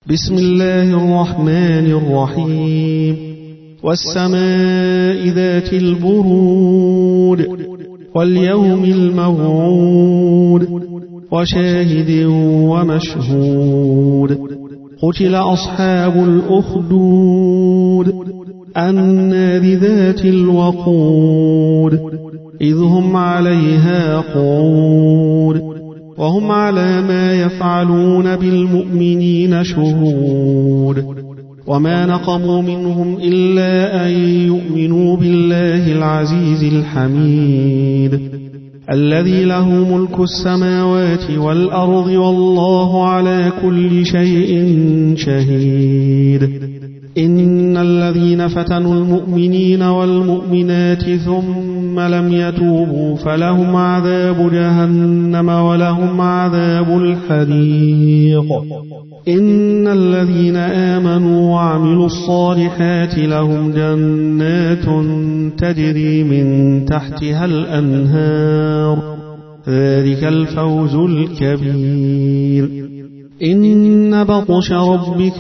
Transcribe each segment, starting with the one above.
بسم الله الرحمن الرحيم والسماء ذات البرود واليوم الموعود وشاهد ومشهود قتل أصحاب الأخدود النار ذات الوقود إذ هم عليها قعود وهم على ما يفعلون بالمؤمنين شهود وما نقموا منهم إلا أن يؤمنوا بالله العزيز الحميد الذي له ملك السماوات والأرض والله على كل شيء شهيد إن الذين فتنوا المؤمنين والمؤمنات ثم لم يتوبوا فلهم عذاب جهنم ولهم عذاب الحريق إن الذين آمنوا وعملوا الصالحات لهم جنات تجري من تحتها الأنهار ذلك الفوز الكبير إن بطش ربك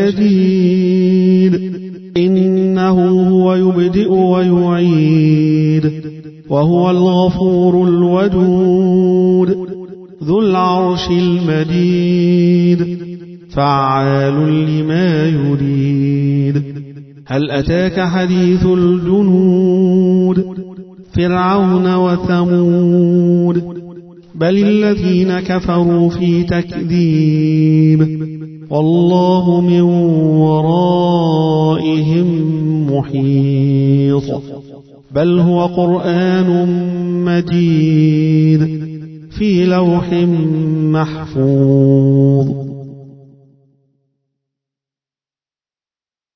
لشديد إنه هو يبدئ ويعيد وهو الغفور الودود ذو العرش المجيد فعال لما يريد هل أتاك حديث الجنود فرعون وثمود بل الذين كفروا في تكذيب والله من ورائهم محيط بل هو قرآن مجيد في لوح محفوظ